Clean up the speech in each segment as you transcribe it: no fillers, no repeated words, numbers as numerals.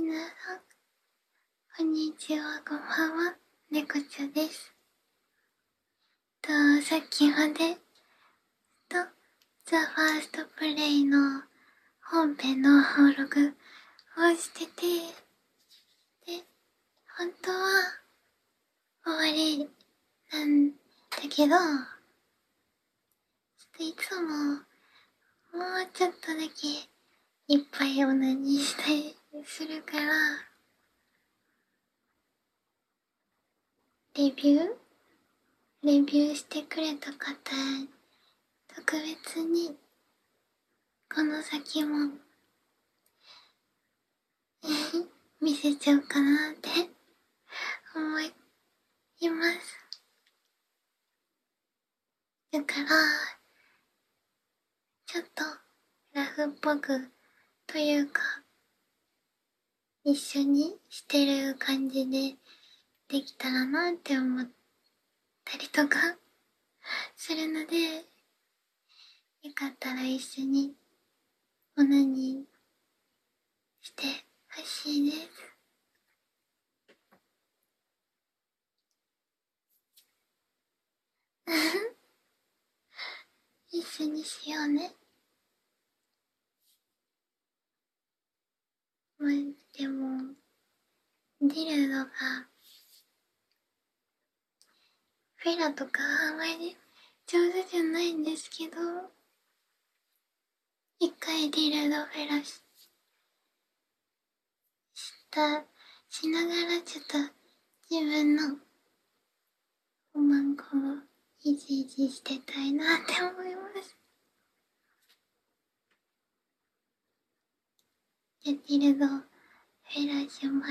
皆さん、こんにちは、こんばんは、猫ちゃです。先ほど、ザ・ファーストプレイの本編の登録をしてて、で、本当は終わりなんだけど、いつももうちょっとだけいっぱいオナニーしたりするから、レビューしてくれた方、特別にこの先も見せちゃおうかなって思います。だからちょっとラフっぽくというか、一緒にしてる感じでできたらなって思ったりとかするので、よかったら一緒にオナニーしてほしいです。一緒にしようね。でもディルドがフェラとかあんまり上手じゃないんですけど、一回ディルドフェラしながらちょっと自分のおまんこをいじいじしてたいなって思います。じゃディルドフェラします。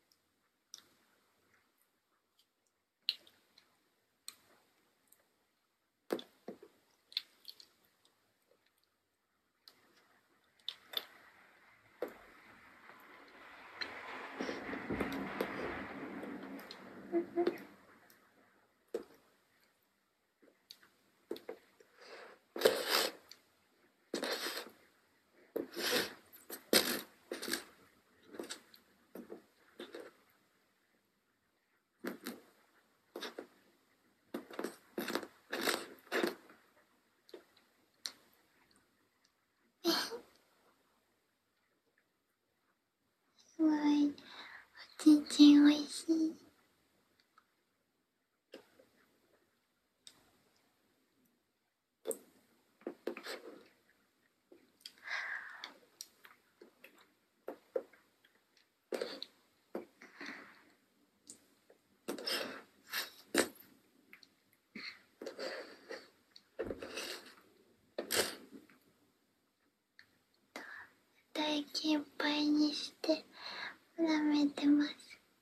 すごいおちんちんおいしい。唾液いっぱいにして舐めてます。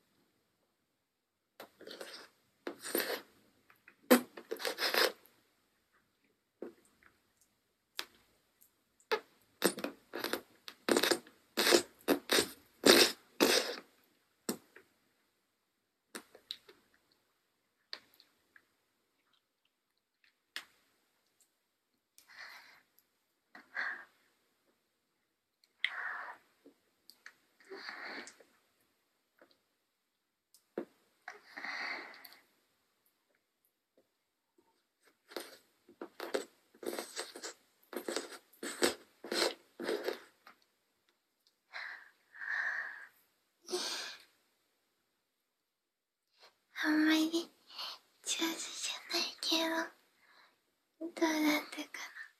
あんまり上手じゃないけど、どうだったか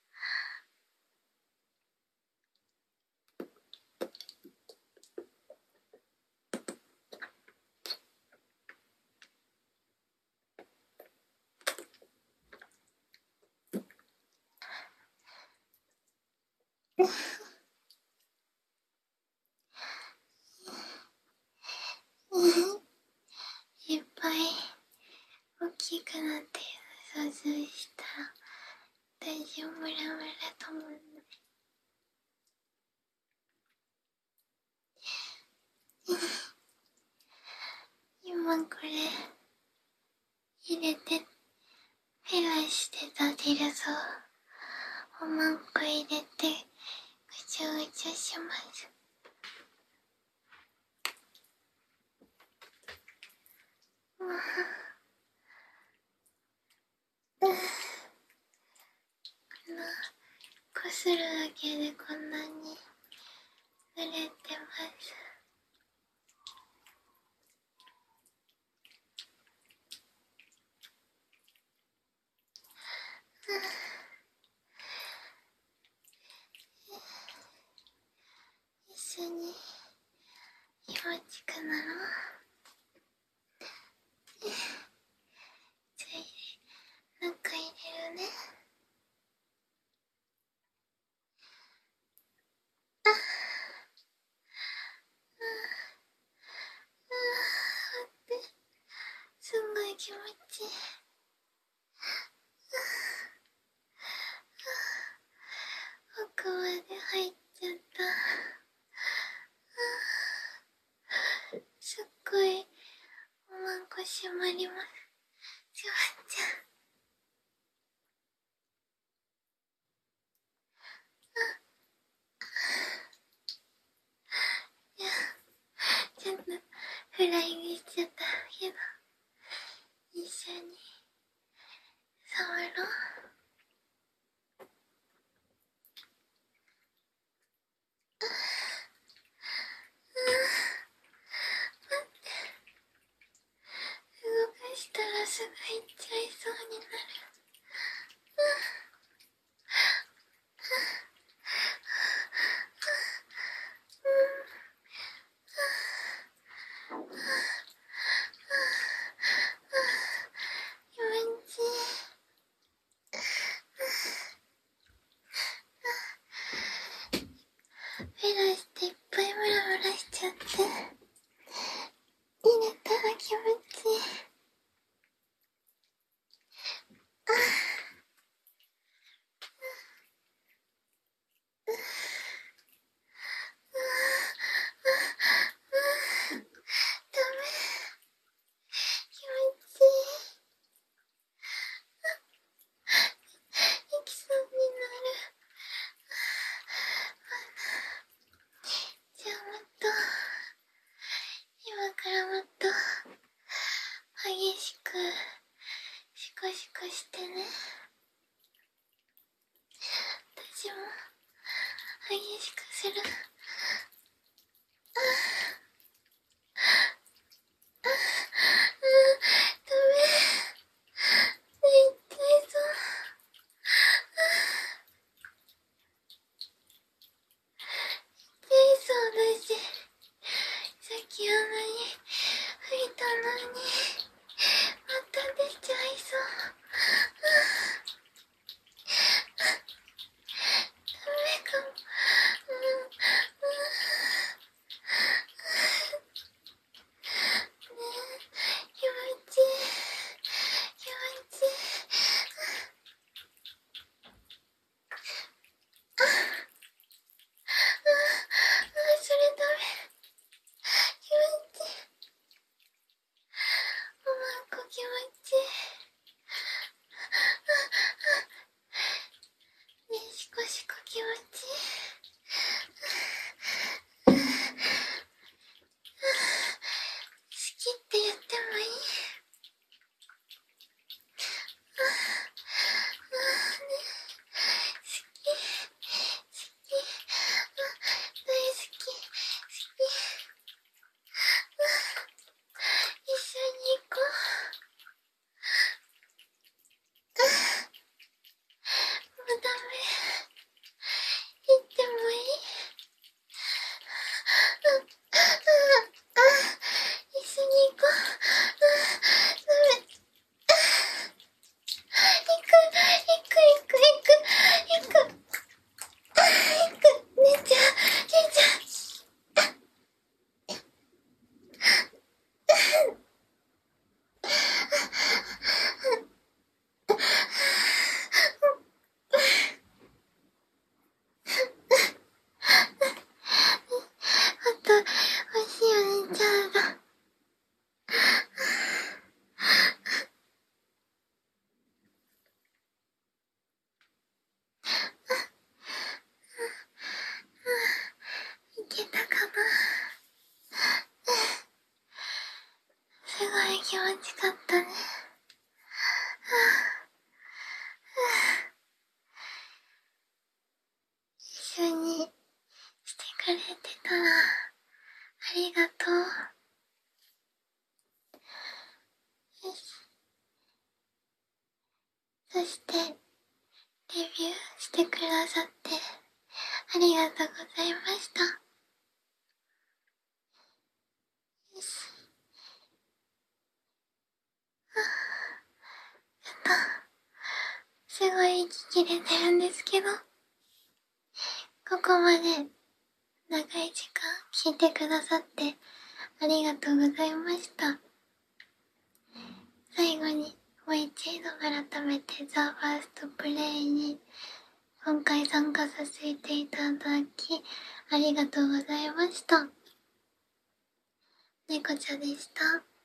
な。いっぱい大きくなって想像したら大丈夫ムラムラと思うので。今これ入れてフェラしてたディルドおまんこ入れてぐちゃぐちゃします。 するだけでこんなに濡れてます。一緒に気持ちくなろう。じゃあ中入れるね。あ待って、すんごい気持ちいい。奥まで入っちゃった。すっごいおまんこ締まります。しまっちゃう。いや、ちょっとフライングしちゃったけど、一緒に触ろう。待って、動かしたらすぐ行っちゃいそうになる。気持ちいい。フェラしていっぱいムラムラしちゃって、入れたら気持ちいい。ダメ、気持ちいい。行きそうになる。じゃあもっと、今からもっと激しくシコシコしてね。私も激しくする。ダメ、行っちゃいそう。行っちゃいそうだし、さっきあんなに吹いたのにまた出ちゃいそう。ダメかも。ねえ、気持ちいい、気持ちいい。それダメ、気持ちいい。おまんこ気持ちいい。ねえ、シコシコ気持ちいい。好きって言ってもいい？ね、好き、好き、大好き、好き。一緒に行こう。もうダメ、行ってもいい？一緒に行こう。ダメ、行く、行く、行く、行く、行く、行く、寝ちゃう、寝ちゃう。あと、おしよ寝ちゃうが。いけたかな。すごい気持ちかったね。 たらありがとう。よし。そしてレビューしてくださってありがとうございました。よし。ちょっとすごい息切れてるんですけど、ここまで長い時間聞いてくださってありがとうございました。最後にもう一度改めてザ・ファーストプレイに今回参加させていただきありがとうございました。猫ちゃんでした。